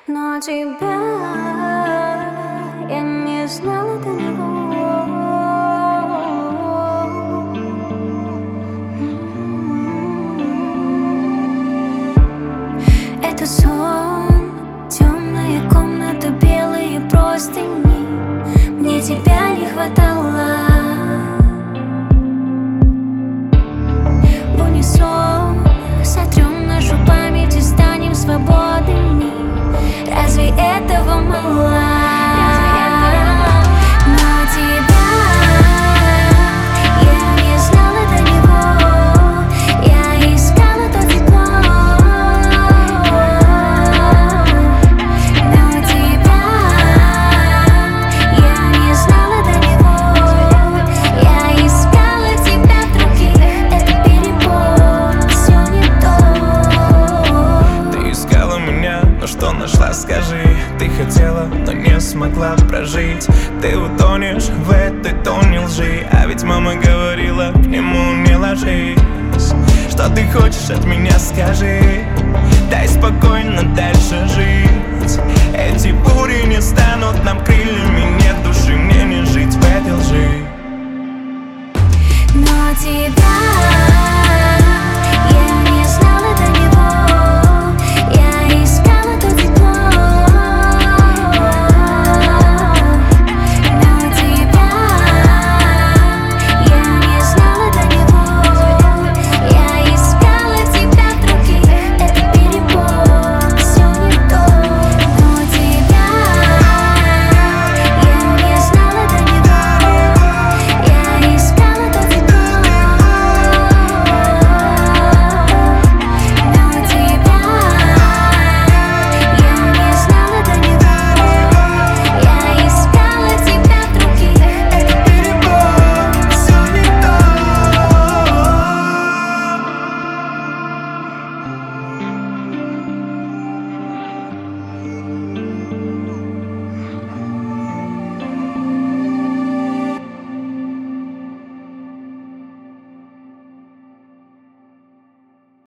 Но тебя я не знала до него. Это сон, темная комната, белые простыни. Мне тебя не хватало. В унисон сотрем нашу память и станем свободными. Разве этого мало? Но тебя я не знала до него. Я искала то тепло. Но тебя я не знала до него. Я искала тебя в других. Это перебор, все не то. Ты искала меня, но что нашла, скажи. Ты хотела, но не смогла прожить. Ты утонешь в этой тоне лжи. А ведь мама говорила, к нему не ложись. Что ты хочешь от меня, скажи. Дай спокойно дальше жить. Эти бури не станут нам крыльями. Нет души, мне не жить в этой лжи. Но тебя